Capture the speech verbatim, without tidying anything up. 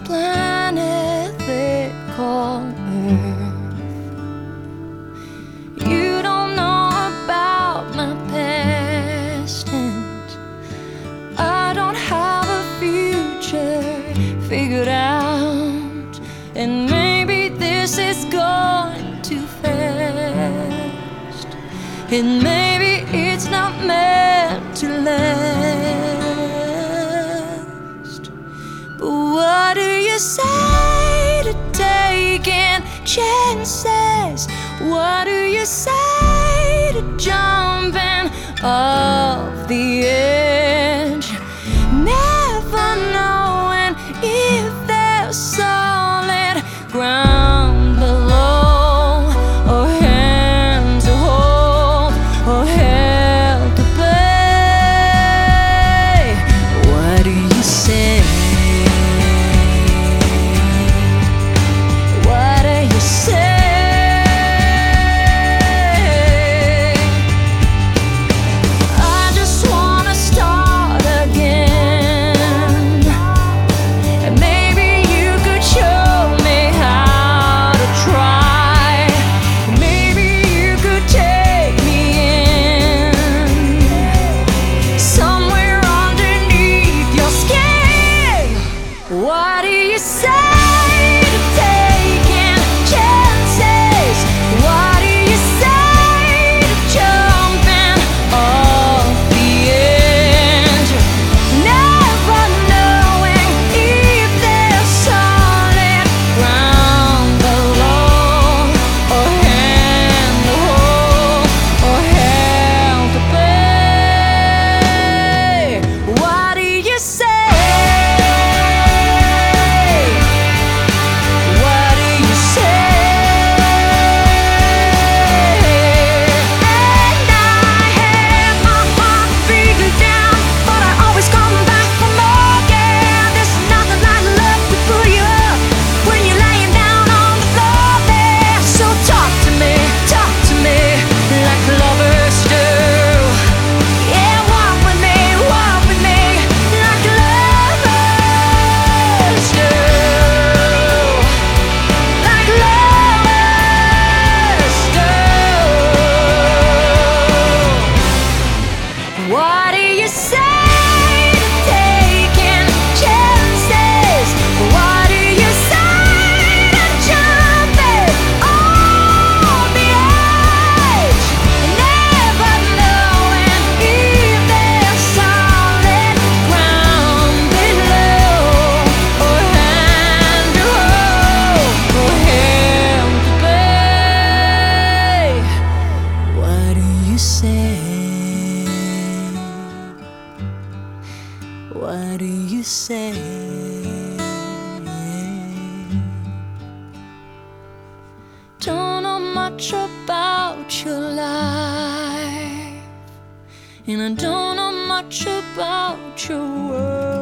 planet they call Earth. You don't know about my past, and I don't have a future figured out. And maybe this is going too fast, and maybe it's not meant to last. But what do you say to taking chances? What do you say to jumping off the edge, never knowing if there's solid ground below, or hand to hold, or hell to play? What do you say? What do you say? What do you say to taking chances? What do you say to jumping off the edge, never knowing if there's solid ground below, or hand to hold, or hell to play? What do you say? What do you say to taking chances? What do you say to jumping off the edge, never knowing if there's solid ground below, or hand to hold, or hell to pay? What do you say? What do you say? Don't know much about your life, and I don't know much about your world.